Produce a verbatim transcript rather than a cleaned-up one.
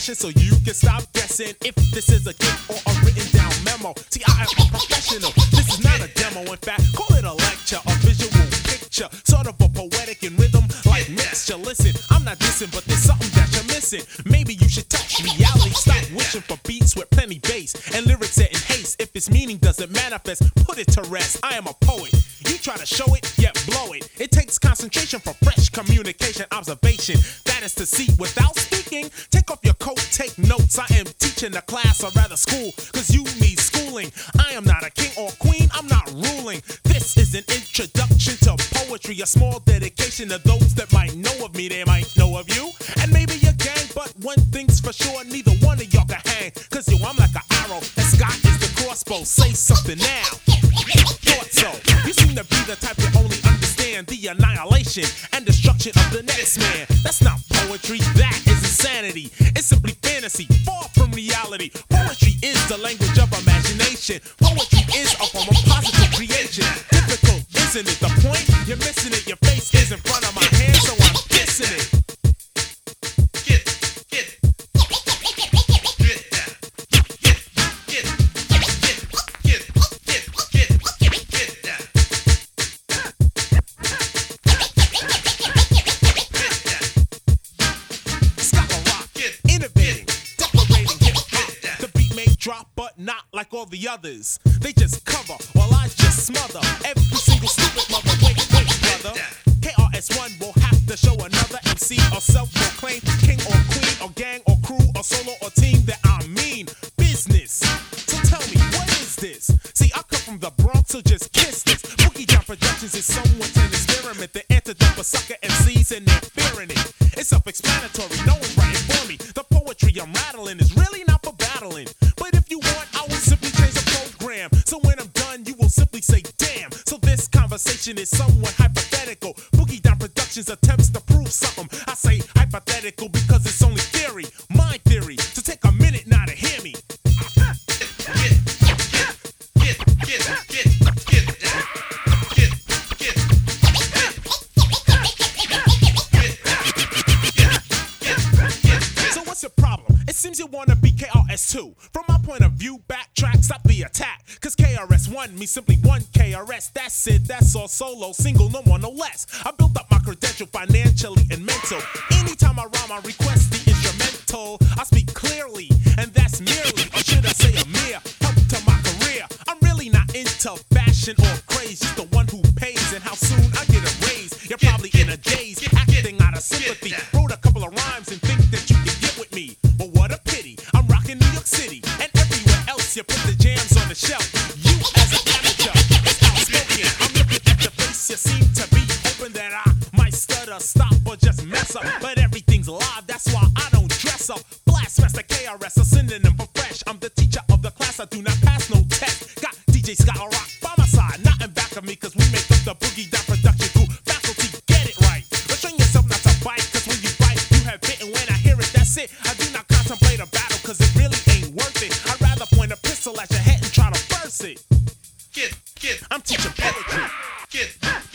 question so you can stop guessing if this is a gift or a written down memo. See, I am a professional. This is not a demo. In fact, call it a lecture, a visual picture, sort of a poetic in rhythm like mixture. Listen, I'm not dissing, but there's something that you're missing. Maybe you should touch reality. Stop wishing for beats with plenty bass and lyrics set in haste. If its meaning doesn't manifest, put it to rest. I am a poet. You try to show it, yet blow it. It takes concentration for fresh communication, observation. That is to see without speaking. Take off your coat, take notes. I am teaching a class, or rather school, cause you need schooling. I am not a king or queen, I'm not ruling. This is an introduction to poetry, a small dedication to those that might know of me, they might know of you. And maybe your gang, but one thing's for sure, neither one of y'all can hang. Cause yo, I'm like an arrow, and Scott is the crossbow. Say something now. Thought so. You seem to be the type that only understand the annihilation and destruction of the next man. That's not poetry, that is insanity. It's simply fantasy, far from reality. Poetry is the language of imagination. Poetry is a form of positive creation. Difficult, isn't it? The point? You're missing it. Your face is in front of my hand, so I'm kissing it. Drop, but not like all the others. They just cover while I just smother every single stupid mother. Wait, wait, brother. K R S One will have to show another M C or self-proclaimed king or queen or gang or crew or solo or team that I mean business. So tell me, what is this? See, I come from the Bronx, so just kiss this. Boogie Down Productions is someone's an experiment. The antidote for sucker M Cs and they're fearing it. It's self-explanatory, no one's writing for me. The poetry I'm rattling is really not for battling. So when I'm done, you will simply say, damn. So this conversation is somewhat hypothetical. Boogie Down Productions attempts to prove something. I say hypothetical because it's only theory, my theory. So take a minute now to hear me. So what's your problem? It seems you wanna be K R S two. From my point of view, backtrack, stop the attack. Cause K R S One means simply one K R S. That's it, that's all, solo, single, no more, no less. I built up my credential financially and mental. Anytime I rhyme, I request the instrumental. I speak clearly, and that's merely, or should I say a mere, help to my career. I'm really not into fashion or craze, just the one who pays and how soon I get a raise. You're probably in a daze, acting out of sympathy. Wrote a couple of rhymes and think that you can get with me. But what a pity, I'm rocking New York City, and everywhere else you put the jams on the shelf. You as an amateur is outspoken. I'm looking at your face, you seem to be hoping that I might stutter, stop, or just mess up. But everything's live, that's why I don't dress up. Blastmaster K R S, a synonym for fresh. I'm the teacher of the class, I do not pass no test. Got D J Scott Rock by my side, not in back of me, cause we make up the Boogie Down Production crew. Faculty, get it right. Restrain yourself not to bite, cause when you bite, you have bit, and when I hear it, that's it. I do not contemplate a battle, cause it really ain't worth it. I'd rather point a pistol at your head and try to burst it. Get, get, I'm teaching poetry. Get,